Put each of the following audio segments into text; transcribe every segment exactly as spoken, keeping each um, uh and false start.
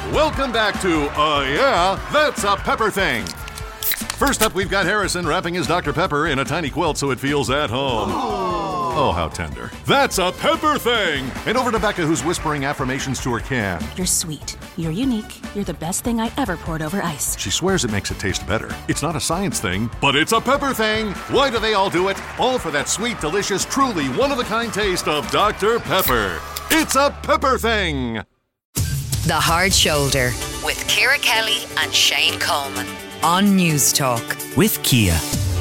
Welcome back to Uh Yeah, That's a Pepper Thing. First up, we've got Harrison wrapping his Doctor Pepper in a tiny quilt so it feels at home. Oh, how tender. That's a pepper thing! And over to Becca, who's whispering affirmations to her can. You're sweet. You're unique. You're the best thing I ever poured over ice. She swears it makes it taste better. It's not a science thing, but it's a pepper thing! Why do they all do it? All for that sweet, delicious, truly one-of-a-kind taste of Doctor Pepper. It's a pepper thing! The Hard Shoulder with Ciara Kelly and Shane Coleman on News Talk with Kia.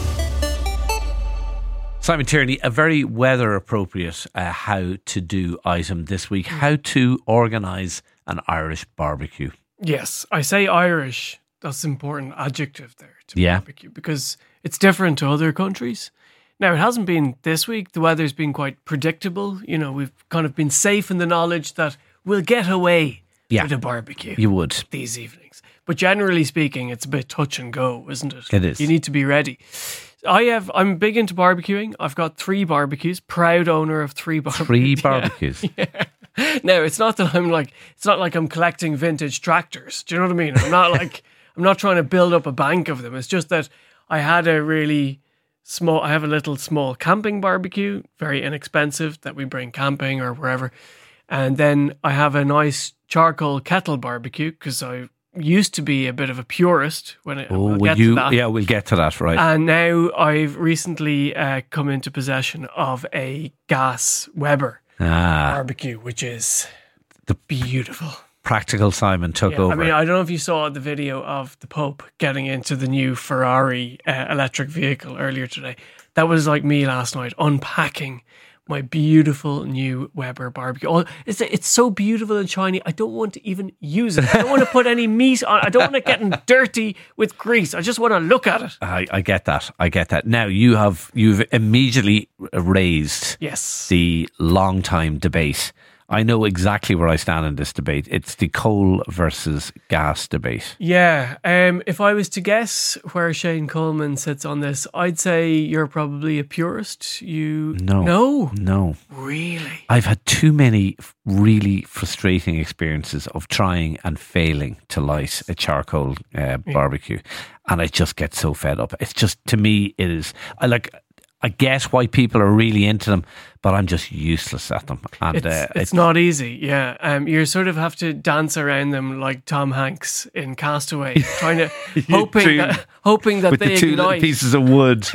Simon Tierney, a very weather appropriate uh, how to do item this week. How to organise an Irish barbecue. Yes, I say Irish. That's an important adjective there to yeah. barbecue because it's different to other countries. Now, it hasn't been this week. The weather's been quite predictable. You know, we've kind of been safe in the knowledge that we'll get away yeah. with a barbecue. You would. These evenings. But generally speaking, it's a bit touch and go, isn't it? It is. You need to be ready. I have. I'm big into barbecuing. I've got three barbecues. Proud owner of three barbecues. Three barbecues. Yeah. yeah. Now it's not that I'm like. It's not like I'm collecting vintage tractors. Do you know what I mean? I'm not like. I'm not trying to build up a bank of them. It's just that I had a really small. I have a little small camping barbecue, very inexpensive that we bring camping or wherever, and then I have a nice charcoal kettle barbecue because I used to be a bit of a purist when it, oh, we'll will get you, to that. Yeah, we'll get to that, right. And now I've recently uh, come into possession of a gas Weber ah, barbecue, which is the beautiful. Practical Simon took yeah, over. I mean, I don't know if you saw the video of the Pope getting into the new Ferrari uh, electric vehicle earlier today. That was like me last night, unpacking my beautiful new Weber barbecue. Oh, it's, it's so beautiful and shiny. I don't want to even use it. I don't want to put any meat on. I don't want it getting dirty with grease. I just want to look at it. I, I get that. I get that. Now you have you've immediately raised yes. the long time debate. I know exactly where I stand in this debate. It's the coal versus gas debate. Yeah. Um, if I was to guess where Shane Coleman sits on this, I'd say you're probably a purist. You No. No. No. Really? I've had too many really frustrating experiences of trying and failing to light a charcoal uh, barbecue. And I just get so fed up. It's just, to me, it is, I like... I get why people are really into them, but I'm just useless at them. And it's, uh, it's, it's not easy, yeah. Um, you sort of have to dance around them like Tom Hanks in Castaway, trying to hoping that, hoping that with they the two ignite. little pieces of wood.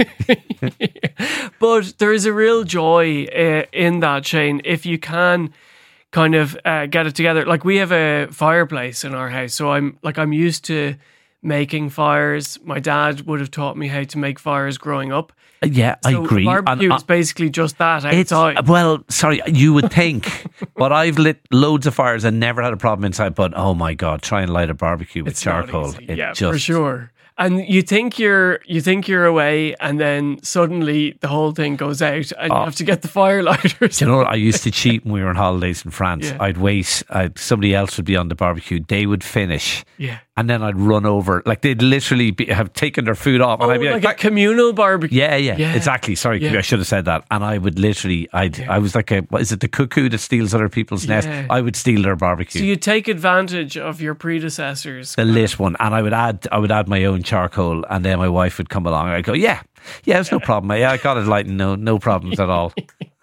But there is a real joy uh, in that, Shane, if you can kind of uh, get it together. Like we have a fireplace in our house, so I'm like I'm used to making fires. My dad would have taught me how to make fires growing up. Yeah, so I agree. Barbecue and, uh, is basically just that outside. It's, well, sorry, you would think, but I've lit loads of fires and never had a problem inside. But oh my God, try and light a barbecue with it's charcoal. Not easy. It Yeah, just, for sure. And you think you're you think you're away, and then suddenly the whole thing goes out, and oh. you have to get the fire lighters. You know what? I used to cheat when we were on holidays in France. Yeah. I'd wait. I'd, somebody else would be on the barbecue. They would finish. Yeah. And then I'd run over. Like they'd literally be, have taken their food off. Oh, and I'd be like, like a communal barbecue. Yeah, yeah, Yeah. exactly. Sorry, Yeah. I should have said that. And I would literally, I'd, Yeah. I was like a, what is it, the cuckoo that steals other people's Yeah. nest? I would steal their barbecue. So you take advantage of your predecessors. The lit one, and I would add, I would add my own charcoal, and then my wife would come along. I'd go, yeah, yeah, it's no problem. Yeah, I got it lighting, no, no problems at all.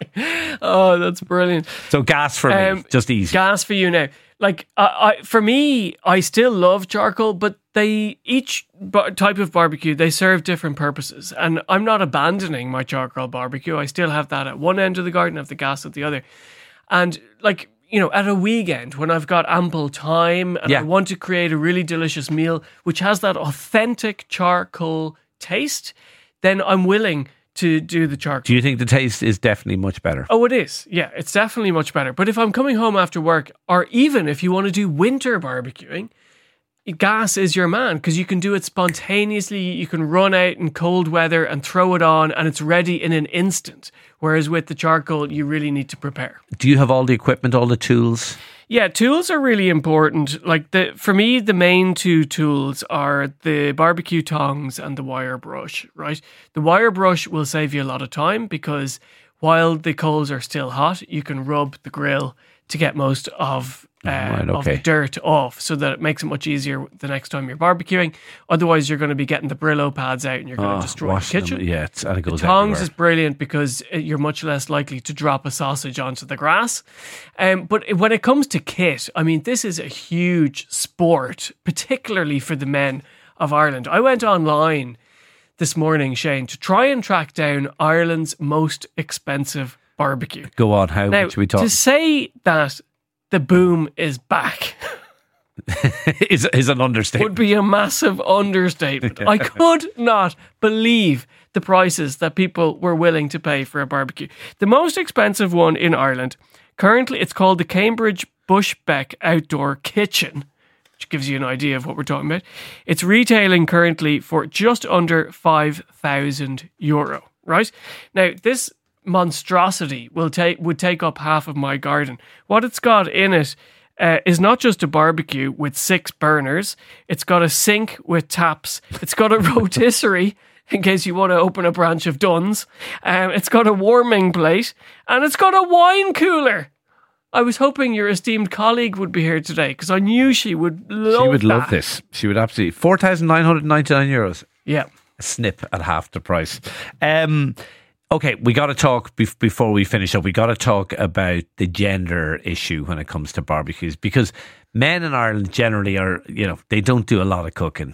Oh, that's brilliant. So gas for Um, me, just easy. Gas for you now. Like, I, I, for me, I still love charcoal, but they each bar- type of barbecue, they serve different purposes. And I'm not abandoning my charcoal barbecue. I still have that at one end of the garden, have the gas at the other. And like, you know, at a weekend when I've got ample time and Yeah. I want to create a really delicious meal which has that authentic charcoal taste, then I'm willing to do the charcoal. Do you think the taste is definitely much better? Oh, it is. Yeah, it's definitely much better. But if I'm coming home after work, or even if you want to do winter barbecuing, gas is your man because you can do it spontaneously. You can run out in cold weather and throw it on and it's ready in an instant. Whereas with the charcoal, you really need to prepare. Do you have all the equipment, all the tools? Yeah, tools are really important. Like the for me, the main two tools are the barbecue tongs and the wire brush, right? The wire brush will save you a lot of time because while the coals are still hot, you can rub the grill to get most of uh, right, okay. of dirt off, so that it makes it much easier the next time you're barbecuing. Otherwise, you're going to be getting the Brillo pads out and you're going Oh, to destroy the kitchen. them, yeah, it's, and it goes The tongs everywhere. is brilliant because you're much less likely to drop a sausage onto the grass. Um, but when it comes to kit, I mean, this is a huge sport, particularly for the men of Ireland. I went online this morning, Shane, to try and track down Ireland's most expensive barbecue. Go on, how Now, much are we talking? to say that the boom is back is, is an understatement. would be a massive understatement. I could not believe the prices that people were willing to pay for a barbecue. The most expensive one in Ireland, currently it's called the Cambridge Bushbeck Outdoor Kitchen, which gives you an idea of what we're talking about. It's retailing currently for just under five thousand euro, right? Now, this monstrosity will take would take up half of my garden. What it's got in it uh, is not just a barbecue with six burners. It's got a sink with taps. It's got a rotisserie in case you want to open a branch of Dunn's. Um, it's got a warming plate and it's got a wine cooler. I was hoping your esteemed colleague would be here today because I knew she would love She would love that. this. She would absolutely. four thousand nine hundred ninety-nine euros. Yeah. A snip at half the price. Um, okay, we got to talk bef- before we finish up. We got to talk about the gender issue when it comes to barbecues, because men in Ireland generally are, you know, they don't do a lot of cooking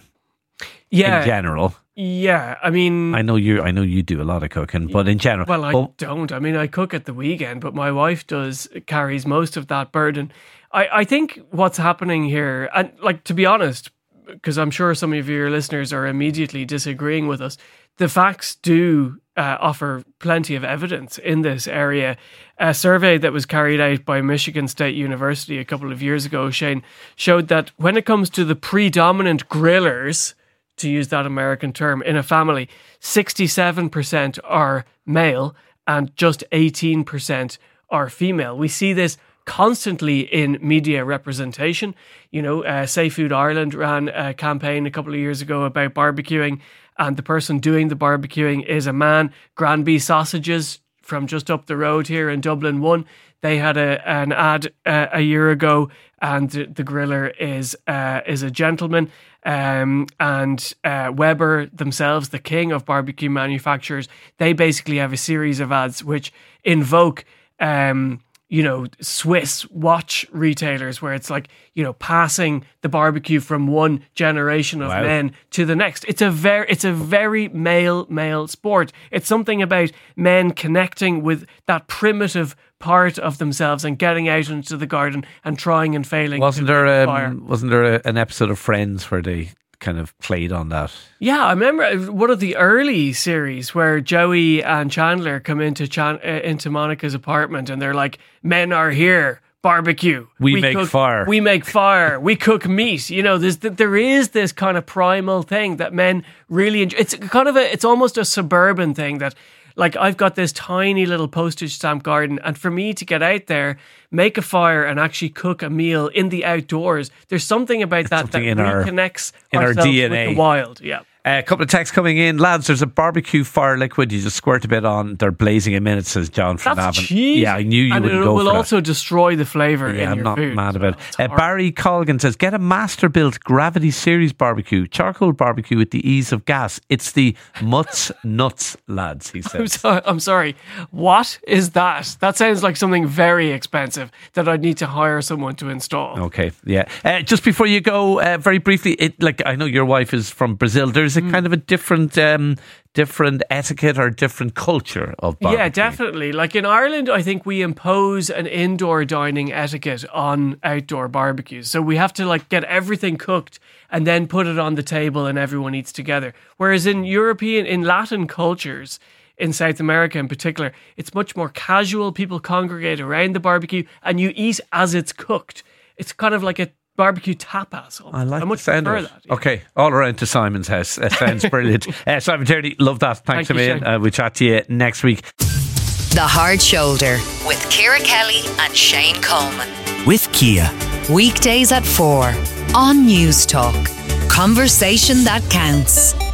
Yeah. in general. Yeah. I mean, I know you. I know you do a lot of cooking, but in general, well, I but- don't. I mean, I cook at the weekend, but my wife does, carries most of that burden. I, I think what's happening here, and like, to be honest, because I'm sure some of your listeners are immediately disagreeing with us, the facts do uh, offer plenty of evidence in this area. A survey that was carried out by Michigan State University a couple of years ago, Shane, showed that when it comes to the predominant grillers, to use that American term, in a family, sixty-seven percent are male and just eighteen percent are female. We see this constantly in media representation. You know, uh, Safe Food Ireland ran a campaign a couple of years ago about barbecuing, and the person doing the barbecuing is a man. Granby Sausages from just up the road here in Dublin One, they had a an ad uh, a year ago, and the, the griller is uh, is a gentleman. Um, and uh, Weber themselves, the king of barbecue manufacturers, they basically have a series of ads which invoke, um, you know, Swiss watch retailers, where it's like, you know, passing the barbecue from one generation of Wow. men to the next. It's a very, it's a very male male sport. It's something about men connecting with that primitive part of themselves and getting out into the garden and trying and failing. wasn't to there make um, fire. wasn't there a, an episode of Friends where they kind of played on that? Yeah, I remember one of the early series where Joey and Chandler come into Chan- uh, into Monica's apartment and they're like, "Men are here, barbecue. We make cook, fire. We make fire. We cook meat." You know, there's there is this kind of primal thing that men really enjoy. It's kind of a, it's almost a suburban thing that. Like, I've got this tiny little postage stamp garden, and for me to get out there, make a fire and actually cook a meal in the outdoors, there's something about that something that in our- reconnects in our ourselves D N A. with the wild. Yeah. Uh, a couple of texts coming in. Lads, there's a barbecue fire liquid. You just squirt a bit on. They're blazing a minute, says John from That's Navan. cheap. Yeah, I knew you and wouldn't it go will for that. also destroy the flavour Yeah, in I'm your not food. mad about It's it. Uh, horrible. Barry Colgan says, get a master built gravity series barbecue, charcoal barbecue with the ease of gas. It's the Mutts Nuts, lads, he I'm, says. so, I'm sorry. What is that? That sounds like something very expensive that I'd need to hire someone to install. Okay, yeah. Uh, just before you go, uh, very briefly, it like I know your wife is from Brazil. There's a Mm. kind of a different, um, different etiquette or different culture of barbecue. Yeah, definitely. Like in Ireland, I think we impose an indoor dining etiquette on outdoor barbecues. So we have to like get everything cooked and then put it on the table and everyone eats together. Whereas in European, in Latin cultures, in South America in particular, it's much more casual. People congregate around the barbecue and you eat as it's cooked. It's kind of like a barbecue tapas. I like much the sound prefer of it. that. yeah. Okay, all around to Simon's house. That sounds brilliant. uh, Simon Tierney, love that. Thanks Thank a you, million. Shane. Uh, we'll chat to you next week. The Hard Shoulder with Ciara Kelly and Shane Coleman. With Kia. Weekdays at four on News Talk. Conversation that counts.